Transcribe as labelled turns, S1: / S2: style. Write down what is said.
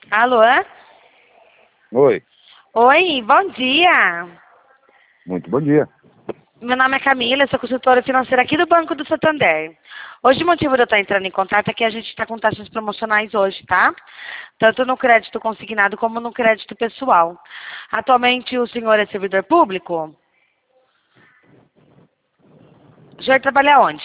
S1: Alô?
S2: Oi,
S1: Oi, bom dia.
S2: muito bom dia.
S1: Meu nome é Camila, eu sou consultora financeira aqui do Banco do Santander. Hoje o motivo de eu estar entrando em contato é que a gente está com taxas promocionais hoje, tá? Tanto no crédito consignado como no crédito pessoal. Atualmente o senhor é servidor público? O senhor trabalha onde?